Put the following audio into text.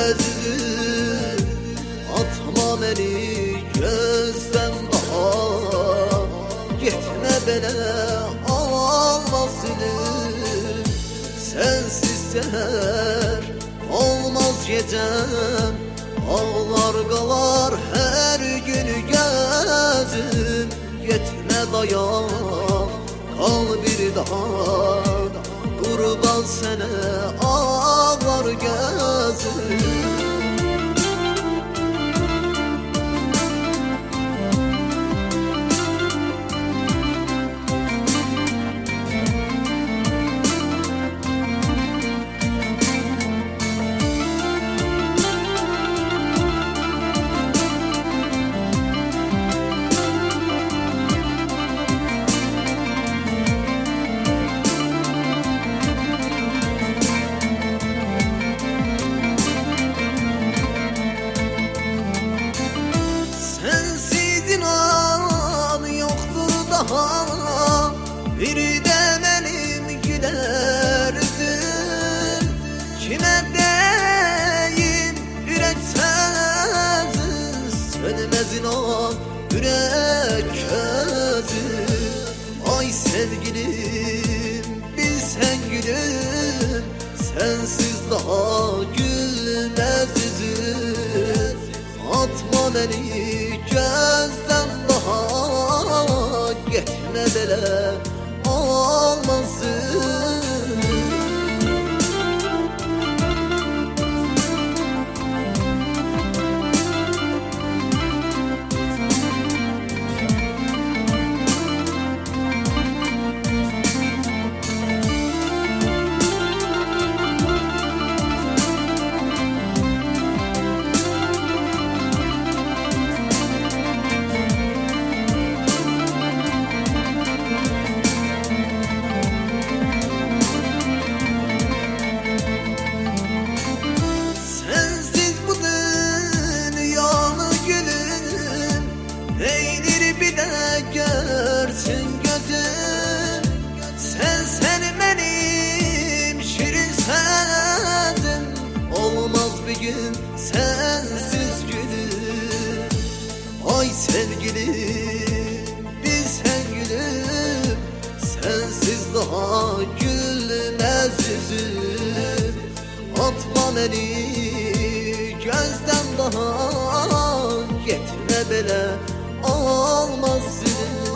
üzüm. Atma beni gözden daha, gitme bele almaz üzüm. Sensiz seher olmaz gecem, ağlar qalar her gün gözüm. Gitme dayan, kal bir daha, qurban sənə ağlar gözüm. Bir de benim gülerdim, kime deyim yürek sensiz, sönmez inan yürek közüm. Ay sevgilim bilsen gülüm, sensiz daha gülmez yüzüm. Atma beni gözden daha, gitme bele olmasın. Görsün gözüm, sen benim şirin sözüm. Olmaz bir gün sensiz gülüm. Ay sevgilim bilsen gülüm, sensiz daha gülmez yüzüm. Atma beni gözden daha, gitme bele olmaz.